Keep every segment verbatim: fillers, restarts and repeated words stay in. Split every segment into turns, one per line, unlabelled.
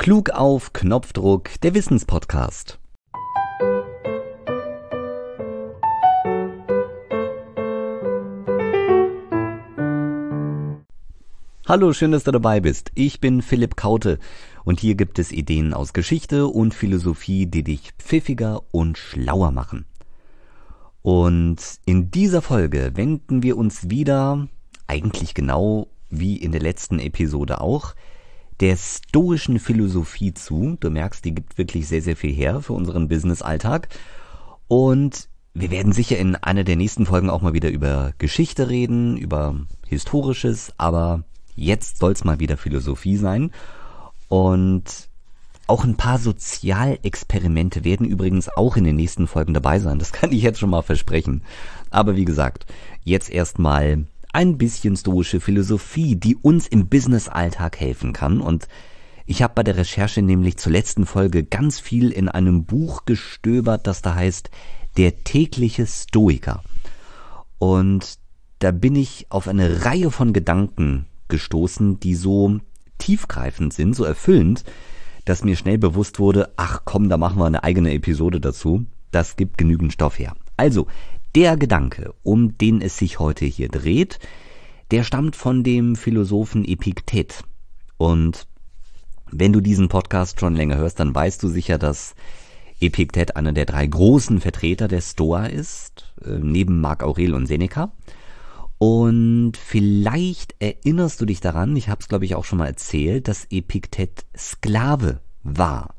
Klug auf Knopfdruck, der Wissenspodcast. Hallo, schön, dass du dabei bist. Ich bin Philipp Kaute und hier gibt es Ideen aus Geschichte und Philosophie, die dich pfiffiger und schlauer machen. Und in dieser Folge wenden wir uns wieder, eigentlich genau wie in der letzten Episode auch, der stoischen Philosophie zu. Du merkst, die gibt wirklich sehr, sehr viel her für unseren Business-Alltag. Und wir werden sicher in einer der nächsten Folgen auch mal wieder über Geschichte reden, über Historisches, aber jetzt soll es mal wieder Philosophie sein. Und auch ein paar Sozialexperimente werden übrigens auch in den nächsten Folgen dabei sein. Das kann ich jetzt schon mal versprechen. Aber wie gesagt, jetzt erstmal ein bisschen stoische Philosophie, die uns im Business-Alltag helfen kann. Und ich habe bei der Recherche nämlich zur letzten Folge ganz viel in einem Buch gestöbert, das da heißt Der tägliche Stoiker. Und da bin ich auf eine Reihe von Gedanken gestoßen, die so tiefgreifend sind, so erfüllend, dass mir schnell bewusst wurde, ach komm, da machen wir eine eigene Episode dazu. Das gibt genügend Stoff her. Also, der Gedanke, um den es sich heute hier dreht, der stammt von dem Philosophen Epiktet. Und wenn du diesen Podcast schon länger hörst, dann weißt du sicher, dass Epiktet einer der drei großen Vertreter der Stoa ist, äh, neben Marc Aurel und Seneca. Und vielleicht erinnerst du dich daran, ich habe es glaube ich auch schon mal erzählt, dass Epiktet Sklave war.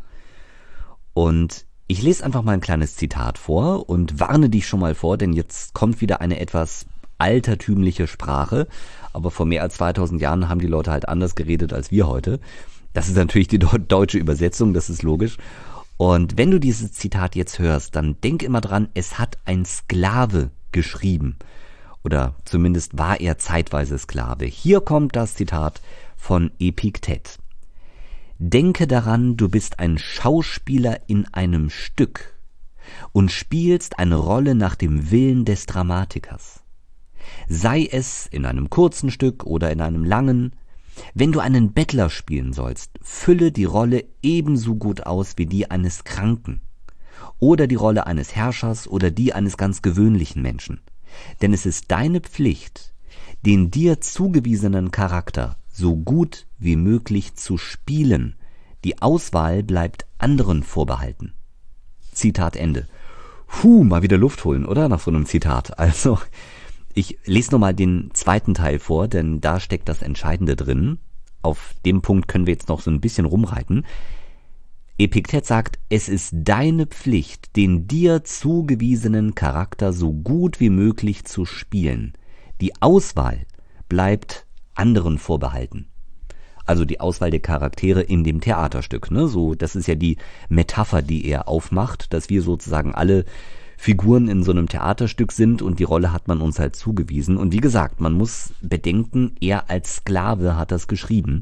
Und ich lese einfach mal ein kleines Zitat vor und warne dich schon mal vor, denn jetzt kommt wieder eine etwas altertümliche Sprache. Aber vor mehr als zweitausend Jahren haben die Leute halt anders geredet als wir heute. Das ist natürlich die deutsche Übersetzung, das ist logisch. Und wenn du dieses Zitat jetzt hörst, dann denk immer dran, es hat ein Sklave geschrieben. Oder zumindest war er zeitweise Sklave. Hier kommt das Zitat von Epiktet. Denke daran, du bist ein Schauspieler in einem Stück und spielst eine Rolle nach dem Willen des Dramatikers. Sei es in einem kurzen Stück oder in einem langen. Wenn du einen Bettler spielen sollst, fülle die Rolle ebenso gut aus wie die eines Kranken. Oder die Rolle eines Herrschers oder die eines ganz gewöhnlichen Menschen. Denn es ist deine Pflicht, den dir zugewiesenen Charakter so gut wie möglich zu spielen. Die Auswahl bleibt anderen vorbehalten. Zitat Ende. Puh, mal wieder Luft holen, oder? Nach so einem Zitat. Also, ich lese nochmal den zweiten Teil vor, denn da steckt das Entscheidende drin. Auf dem Punkt können wir jetzt noch so ein bisschen rumreiten. Epiktet sagt, es ist deine Pflicht, den dir zugewiesenen Charakter so gut wie möglich zu spielen. Die Auswahl bleibt anderen vorbehalten. Also die Auswahl der Charaktere in dem Theaterstück. Ne? So, das ist ja die Metapher, die er aufmacht, dass wir sozusagen alle Figuren in so einem Theaterstück sind und die Rolle hat man uns halt zugewiesen. Und wie gesagt, man muss bedenken, er als Sklave hat das geschrieben.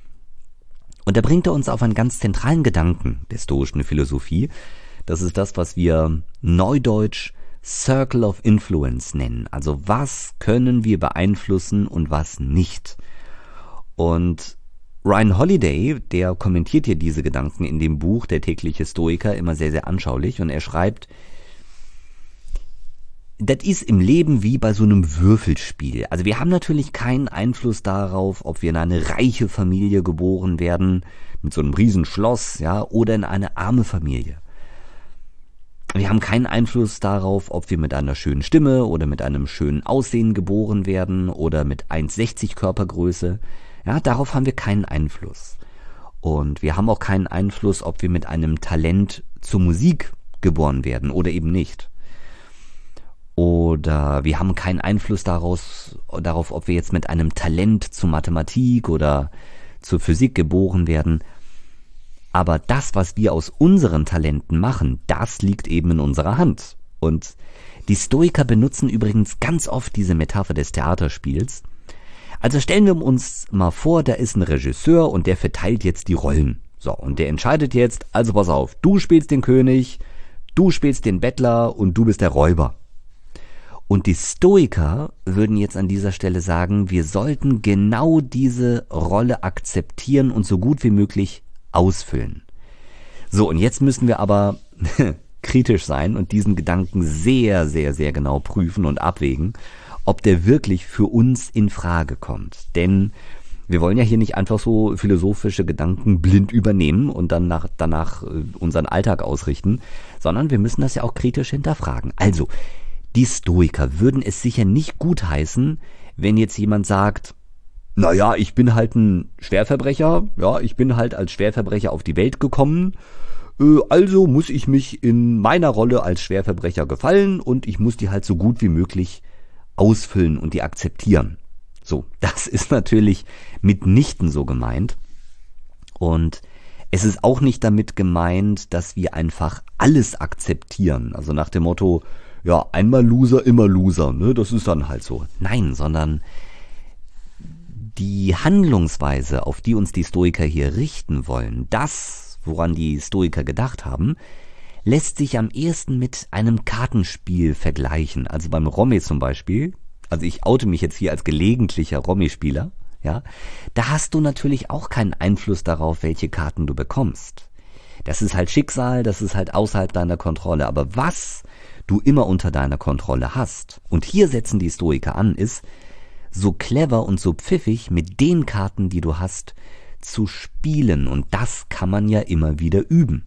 Und da bringt er uns auf einen ganz zentralen Gedanken der stoischen Philosophie. Das ist das, was wir neudeutsch Circle of Influence nennen. Also was können wir beeinflussen und was nicht? Und Ryan Holiday, der kommentiert hier diese Gedanken in dem Buch Der tägliche Stoiker immer sehr, sehr anschaulich. Und er schreibt, das ist im Leben wie bei so einem Würfelspiel. Also wir haben natürlich keinen Einfluss darauf, ob wir in eine reiche Familie geboren werden, mit so einem riesen Schloss, ja, oder in eine arme Familie. Wir haben keinen Einfluss darauf, ob wir mit einer schönen Stimme oder mit einem schönen Aussehen geboren werden oder mit eins Komma sechzig Körpergröße. Ja, darauf haben wir keinen Einfluss. Und wir haben auch keinen Einfluss, ob wir mit einem Talent zur Musik geboren werden oder eben nicht. Oder wir haben keinen Einfluss daraus, darauf, ob wir jetzt mit einem Talent zur Mathematik oder zur Physik geboren werden. Aber das, was wir aus unseren Talenten machen, das liegt eben in unserer Hand. Und die Stoiker benutzen übrigens ganz oft diese Metapher des Theaterspiels. Also stellen wir uns mal vor, da ist ein Regisseur und der verteilt jetzt die Rollen. So, und der entscheidet jetzt, also pass auf, du spielst den König, du spielst den Bettler und du bist der Räuber. Und die Stoiker würden jetzt an dieser Stelle sagen, wir sollten genau diese Rolle akzeptieren und so gut wie möglich ausfüllen. So, und jetzt müssen wir aber kritisch sein und diesen Gedanken sehr, sehr, sehr genau prüfen und abwägen, ob der wirklich für uns in Frage kommt. Denn wir wollen ja hier nicht einfach so philosophische Gedanken blind übernehmen und dann nach, danach unseren Alltag ausrichten, sondern wir müssen das ja auch kritisch hinterfragen. Also, die Stoiker würden es sicher nicht gutheißen, wenn jetzt jemand sagt, naja, ich bin halt ein Schwerverbrecher, ja, ich bin halt als Schwerverbrecher auf die Welt gekommen, also muss ich mich in meiner Rolle als Schwerverbrecher gefallen und ich muss die halt so gut wie möglich ausfüllen und die akzeptieren. So, das ist natürlich mitnichten so gemeint. Und es ist auch nicht damit gemeint, dass wir einfach alles akzeptieren. Also nach dem Motto, ja, einmal Loser, immer Loser, ne? Das ist dann halt so. Nein, sondern die Handlungsweise, auf die uns die Stoiker hier richten wollen, das, woran die Stoiker gedacht haben, lässt sich am ehesten mit einem Kartenspiel vergleichen. Also beim Romy zum Beispiel, also ich oute mich jetzt hier als gelegentlicher Romy-Spieler, ja, da hast du natürlich auch keinen Einfluss darauf, welche Karten du bekommst. Das ist halt Schicksal, das ist halt außerhalb deiner Kontrolle. Aber was du immer unter deiner Kontrolle hast, und hier setzen die Stoiker an, ist, so clever und so pfiffig mit den Karten, die du hast, zu spielen. Und das kann man ja immer wieder üben.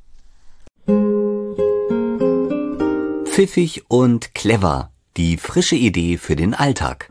Pfiffig und clever. Die frische Idee für den Alltag.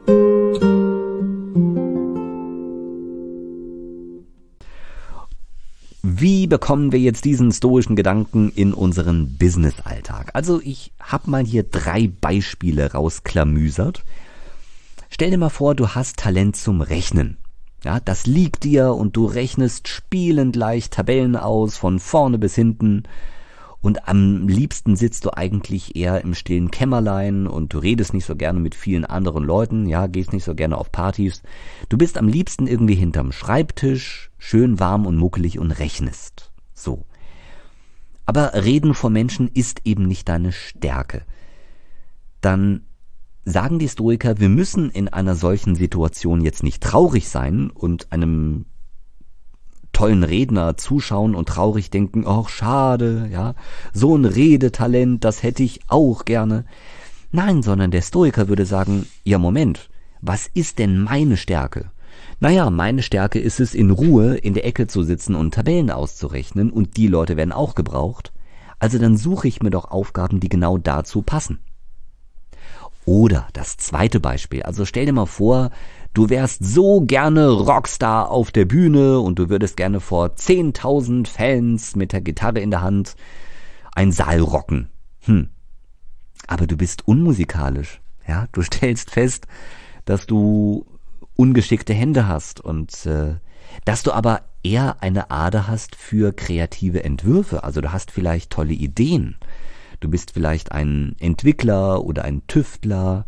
Wie bekommen wir jetzt diesen stoischen Gedanken in unseren Business-Alltag? Also ich habe mal hier drei Beispiele rausklamüsert. Stell dir mal vor, du hast Talent zum Rechnen. Ja, das liegt dir und du rechnest spielend leicht Tabellen aus, von vorne bis hinten. Und am liebsten sitzt du eigentlich eher im stillen Kämmerlein und du redest nicht so gerne mit vielen anderen Leuten, ja, gehst nicht so gerne auf Partys. Du bist am liebsten irgendwie hinterm Schreibtisch, schön warm und muckelig und rechnest. So. Aber Reden vor Menschen ist eben nicht deine Stärke. Dann sagen die Stoiker, wir müssen in einer solchen Situation jetzt nicht traurig sein und einem tollen Redner zuschauen und traurig denken, ach schade, ja, so ein Redetalent, das hätte ich auch gerne. Nein, sondern der Stoiker würde sagen, ja Moment, was ist denn meine Stärke? Naja, meine Stärke ist es, in Ruhe in der Ecke zu sitzen und Tabellen auszurechnen und die Leute werden auch gebraucht. Also dann suche ich mir doch Aufgaben, die genau dazu passen. Oder das zweite Beispiel, also stell dir mal vor, du wärst so gerne Rockstar auf der Bühne und du würdest gerne vor zehntausend Fans mit der Gitarre in der Hand einen Saal rocken. Hm. Aber du bist unmusikalisch, ja, du stellst fest, dass du ungeschickte Hände hast und äh, dass du aber eher eine Ader hast für kreative Entwürfe, also du hast vielleicht tolle Ideen. Du bist vielleicht ein Entwickler oder ein Tüftler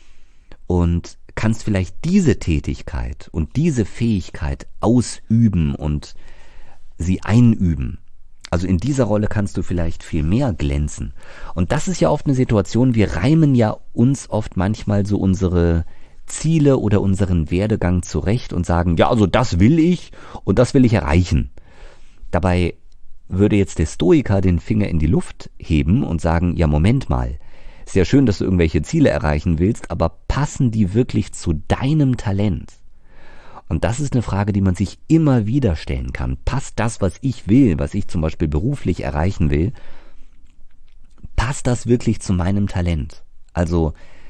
und kannst vielleicht diese Tätigkeit und diese Fähigkeit ausüben und sie einüben. Also in dieser Rolle kannst du vielleicht viel mehr glänzen. Und das ist ja oft eine Situation, wir reimen ja uns oft manchmal so unsere Ziele oder unseren Werdegang zurecht und sagen, ja, also das will ich und das will ich erreichen. Dabei würde jetzt der Stoiker den Finger in die Luft heben und sagen, ja Moment mal, sehr schön, dass du irgendwelche Ziele erreichen willst, aber passen die wirklich zu deinem Talent? Und das ist eine Frage, die man sich immer wieder stellen kann. Passt das, was ich will, was ich zum Beispiel beruflich erreichen will, passt das wirklich zu meinem Talent? Also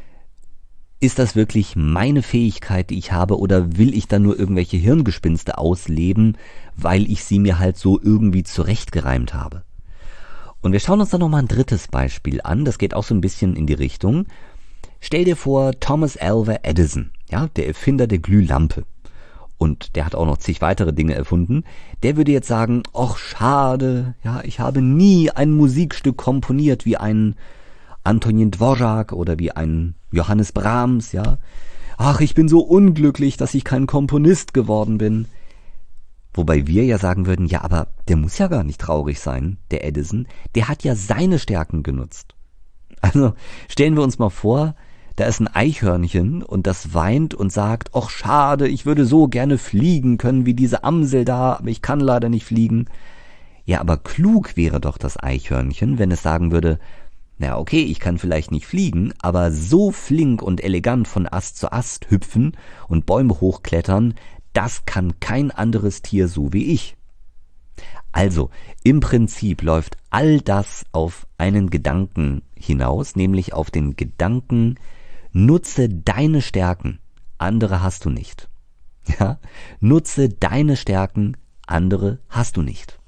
ist das wirklich meine Fähigkeit, die ich habe, oder will ich da nur irgendwelche Hirngespinste ausleben, weil ich sie mir halt so irgendwie zurechtgereimt habe? Und wir schauen uns dann nochmal ein drittes Beispiel an, das geht auch so ein bisschen in die Richtung. Stell dir vor, Thomas Alva Edison, ja, der Erfinder der Glühlampe, und der hat auch noch zig weitere Dinge erfunden, der würde jetzt sagen, ach schade, ja, ich habe nie ein Musikstück komponiert wie ein Antonin Dvorak oder wie ein Johannes Brahms, ja. Ach, ich bin so unglücklich, dass ich kein Komponist geworden bin. Wobei wir ja sagen würden, ja, aber der muss ja gar nicht traurig sein, der Edison. Der hat ja seine Stärken genutzt. Also stellen wir uns mal vor, Da ist ein Eichhörnchen und das weint und sagt, ach schade, ich würde so gerne fliegen können wie diese Amsel da, aber ich kann leider nicht fliegen. Ja, aber klug wäre doch das Eichhörnchen, wenn es sagen würde, na okay, ich kann vielleicht nicht fliegen, aber so flink und elegant von Ast zu Ast hüpfen und Bäume hochklettern, das kann kein anderes Tier so wie ich. Also, im Prinzip läuft all das auf einen Gedanken hinaus, nämlich auf den Gedanken, nutze deine Stärken, andere hast du nicht. Ja? Nutze deine Stärken, andere hast du nicht.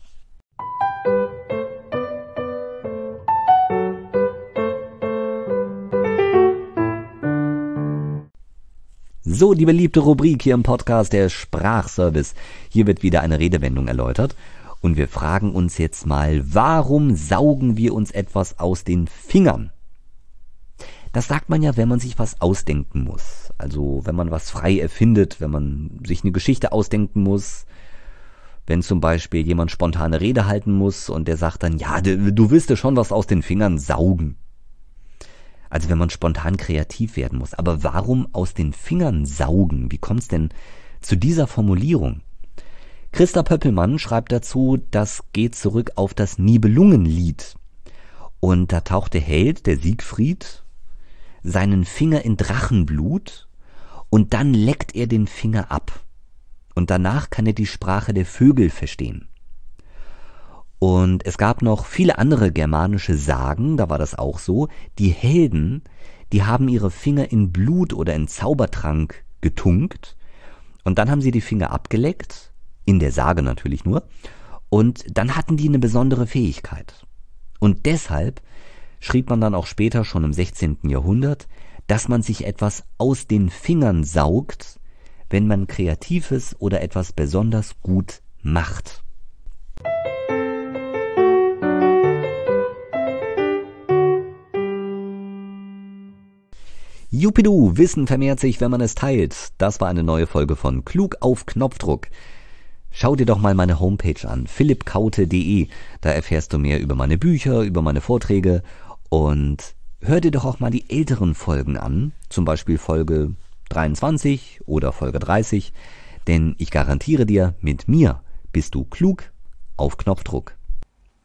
So, die beliebte Rubrik hier im Podcast, der Sprachservice. Hier wird wieder eine Redewendung erläutert. Und wir fragen uns jetzt mal, warum saugen wir uns etwas aus den Fingern? Das sagt man ja, wenn man sich was ausdenken muss. Also wenn man was frei erfindet, wenn man sich eine Geschichte ausdenken muss. Wenn zum Beispiel jemand spontane Rede halten muss und der sagt dann, ja, du, du willst dir schon was aus den Fingern saugen. Also wenn man spontan kreativ werden muss. Aber warum aus den Fingern saugen? Wie kommt's denn zu dieser Formulierung? Christa Pöppelmann schreibt dazu, das geht zurück auf das Nibelungenlied. Und da taucht der Held, der Siegfried, seinen Finger in Drachenblut und dann leckt er den Finger ab. Und danach kann er die Sprache der Vögel verstehen. Und es gab noch viele andere germanische Sagen, da war das auch so. Die Helden, die haben ihre Finger in Blut oder in Zaubertrank getunkt und dann haben sie die Finger abgeleckt, in der Sage natürlich nur, und dann hatten die eine besondere Fähigkeit. Und deshalb schrieb man dann auch später, schon im sechzehnten Jahrhundert, dass man sich etwas aus den Fingern saugt, wenn man Kreatives oder etwas besonders gut macht. Jupidu, Wissen vermehrt sich, wenn man es teilt. Das war eine neue Folge von Klug auf Knopfdruck. Schau dir doch mal meine Homepage an, philipp kaute punkt de. Da erfährst du mehr über meine Bücher, über meine Vorträge und hör dir doch auch mal die älteren Folgen an, zum Beispiel Folge dreiundzwanzig oder Folge dreißig, denn ich garantiere dir, mit mir bist du klug auf Knopfdruck.